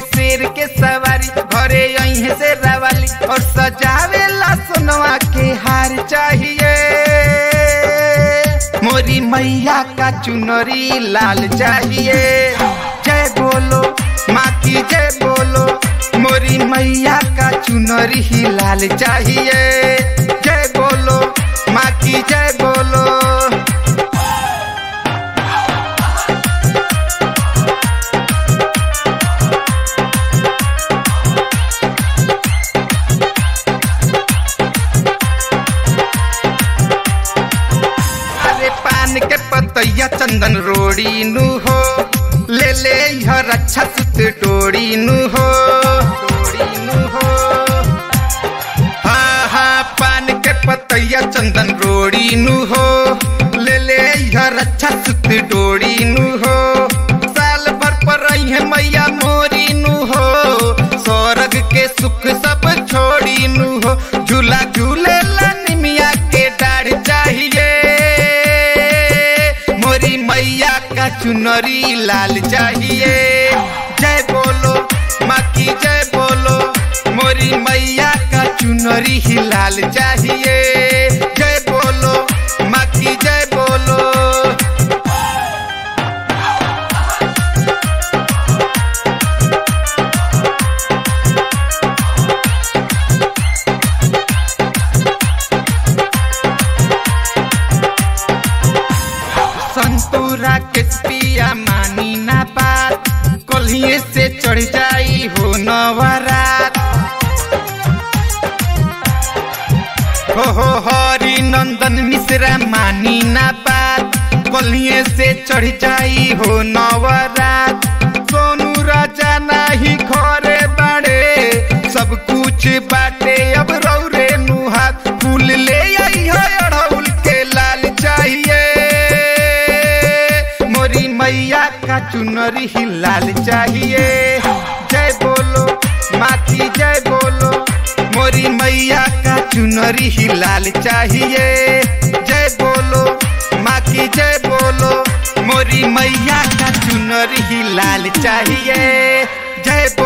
शेर के सवारी घरे यहीं से रावाली और सजावेला सोनवा के हार चाहिए। मोरी मैया का चुनरी लाल चाहिए। जय बोलो माँ की जय बोलो, मोरी मैया का चुनरी ही लाल चाहिए। जय बोलो माँ की जय बोलो। अरे पान के पतैया चंदन रोड़ी नु हो, ले ले हर अच्छा सुत डोरी नु हो, डोरी नु हो। हाँ हाँ पान के पतैया चंदन रोड़ी नु हो, ले ले हर अच्छा सुत डोरी नु हो। साल भर पर रही है मैया मोरी नु हो, स्वर्ग के सुख सब छोड़ी नु हो। झूला झूले निमिया के डाढ़ चाहिए। मोरी मैया का चुनरी लाल चाहिए। जय बोलो माँ की जय बोलो, मोरी मैया का चुनरी ही लाल चाहिए। जय बोलो माँ की जय बोलो। संतूरा के पिया मानी ना बात, कोल्हिए से चढ़ जाई हो नवरात। हो हरि नंदन मिश्रा मानी ना बात, कोल्हिए से चढ़ जाई हो नवरात। सोनू राजा नाही घरे बाड़े, सब कुछ बाटे अब रौरे नुहात। फूल ले आई है अड़हुल के लाल चाहिए। मोरी मैया का चुनरी ही लाल चाहिए। जय बोलो माँ की जय बोलो, मोरी मैया का चुनरी ही लाल चाहिए। जय बोलो माँ की जय बोलो, मोरी मैया का चुनरी ही लाल चाहिए। जय